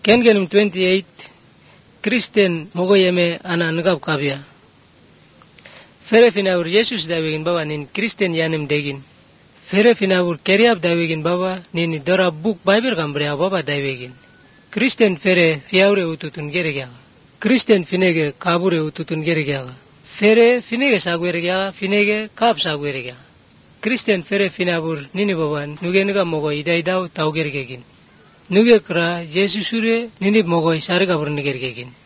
Kengenum 28 Kristen mogoyeme anangap kabya. Fere finaur Jesus dawegin baba nin Kristen yanem degin. Fere finaur keriab dawegin baba nin dora book Bible kambrea baba dawegin. Kristen fere fiaure ututun geregya. Kristen finege kabure ututun geregya. Fere finege sagweregya, finege kap sagweregya. Kristen fere finabur nini baban nugenega mogo idaidau tau gergegin. Nuge kra Jesus sure nini mogo isare kabur nigergegin.